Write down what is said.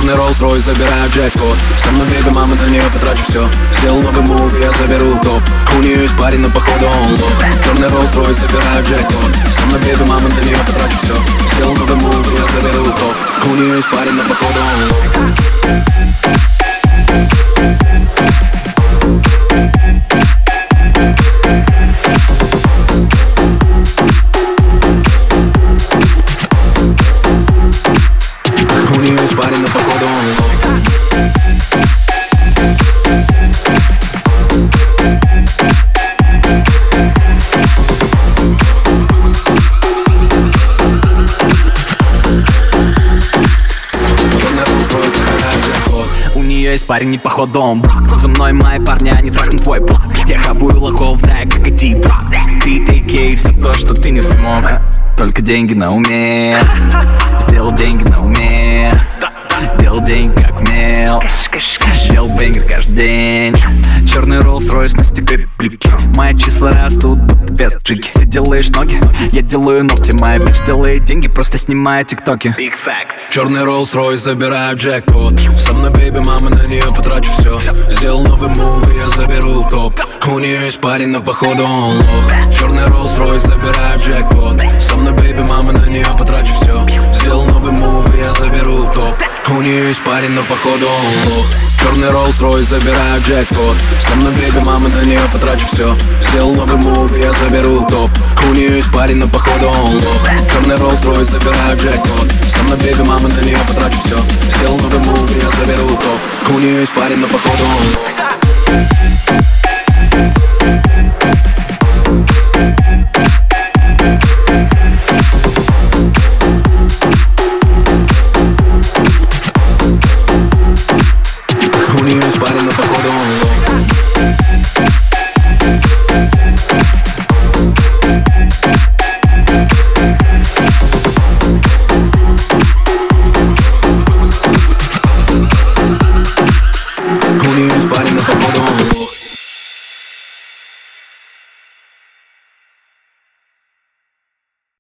Черный Rolls-Royce, забираю джекпот. Со мной бега, мама, на нее потрачу все. Сделал новый мув, я заберу топ. У нее есть парень, но походу он лох. Черный Rolls-Royce, забираю джекпот. Со мной бега, мама, на нее потрачу все. Сделал новый мув, я заберу топ. У нее есть парень, но походу он лох. У нее есть парень, но походу он лох. У нее есть парень, не походу он брак. За мной мои парни, они трахнут твой блок. Я хапую лохов, да, как и типа. Ты такей, все то, что ты не смог. Только деньги на уме. Сделал деньги на уме. Делал деньги как умел. Делал бенгер каждый день. Черный Rolls-Royce на стекле блики. Мои числа растут, будто без джики. Ты делаешь ноги, я делаю ногти. Моя бич делает деньги, просто снимая тиктоки. Big facts. Черный Rolls-Royce, забираю джекпот. Со мной бейби, мама, на нее потрачу все. Сделал новый мув, я заберу топ. У нее есть парень, но походу он лох. Черный Rolls-Royce, забираю джекпот. Со мной бейби, мама, на нее потрачу все. Сделал новый мув, я заберу топ. У нее есть парень, но походу он лох. Черный Rolls-Royce, забираю джекпот. Со мной бейби, мама, на нее потрачу все. Сделал новый мув, я заберу топ. У нее есть парень, но походу он лох. Черный Rolls-Royce, забираю джекпот. Со мной бейби, мама, на нее потрачу все. Сделал новый мув, я заберу топ. У нее есть парень, но походу он лох.